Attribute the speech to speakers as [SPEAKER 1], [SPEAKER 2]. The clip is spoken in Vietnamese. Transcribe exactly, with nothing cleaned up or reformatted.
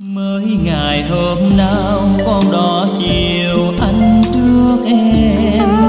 [SPEAKER 1] Mới ngày hôm nào con đò chiều anh trước em,